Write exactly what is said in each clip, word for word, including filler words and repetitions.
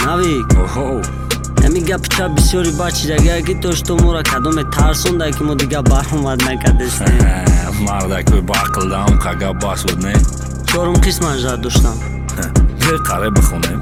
Навик, Оҳо. намига пича бисёри бачи дага ки то што мора кадоме тарсонда ки мо дига баромад накадестем. Мардакои бақлдам қага бас буд не? Чорум қисман жад доштам. Бе қаре бихонем.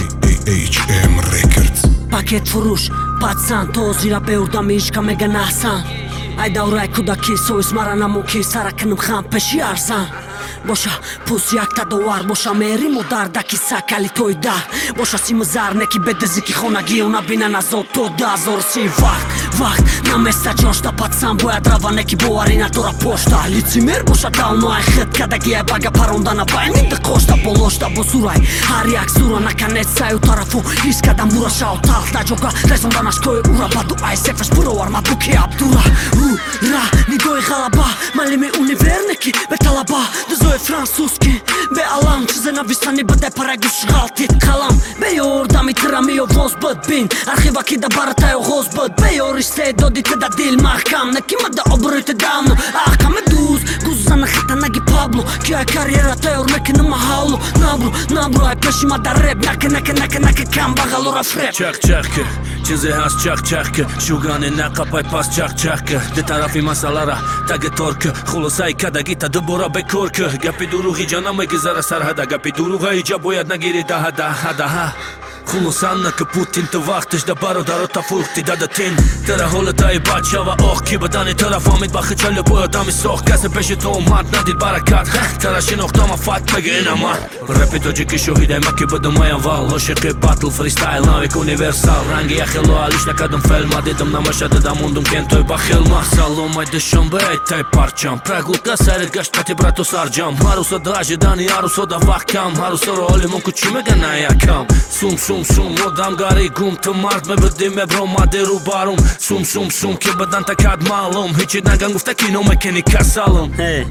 эйч эм Records. Пакет фурӯш, пацан то зира беурдам ишқа меган аҳсан. Айда урай кудаки соис мара намо ки сара кинам хам пеши арзан. Боша пус якта довар боша мери модардаки сакали той дар боша симзар неки бедезики хонаги она бина назод то дазор си вақт вақт наместа ҷошта пацан бояд рава неки бовари натора пошта лицемер боша давно ай хит кадаги ай бага парондана байнида қошта болошта босурай ҳар як сура наканет саю тарафу ҳис кадам бура шау талта ҷога резонданаш той ура баду ай сефаш буровар мабуки абдура ура нидои ғалаба малими универ неки беталаба дузои французки бе алам чизе нависани баде парагуш ғалтит қалам бе ёрдами тирами овоз буд бин архиваки да баратай оғоз буд бе ёр истеъдодите да дил маҳкам неки мада обрӯйте давно аҳкаме дуз гуззана хатанаги пабло ки ай карьера тайёр мекунама ҳавло набру набру ай пеши мада реп наке наке наке наке кам бағалора фреп Чак чака чизе ҳаст чак чака шугане нақапай пас чак чака де тарафи масъалара таге торка хулосаи кадагита дубора бекорка гапи дуруғи ҷа намегузара сарҳада гапи дуруға иҷа бояд нагири даҳада ҳадаҳа хулосан ки путин ту вақташ да бародарота фурӯхти дадатин тара ҳолатаи бад шава ох ки бадани тара фаҳмид ба хичали бо одами сох касе пеши то омад надид баракат тара шинохтама фат мегинама репи тоҷики шоҳидай ма ки будумай аввал ошиқи батл фристайл навик универсал ранги яхело алиш накадам фелма дидам намашадада мондум кентои ба хилма саломай душанбе тай парчам прогулка сайрет гашт кати брату сарҷам ҳарусода ажидани ҳарусода вақт кам ҳарусоро олимон ку чӣ мегана якам сум сум сум одам гари гум ту мард мебуди мебромади рӯ барум сум сум сум ки бадан такад маълум ҳичи наган гуфта кино мекини касалум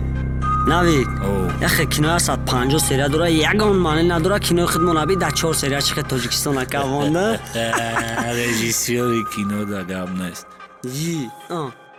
навик яхе киноя сад панҷоҳ серия дора ягон маъне надора кинои худмонаби да чор серия чихе тоҷикистон акавонда режиссёри кино да гап нест Yi, ah.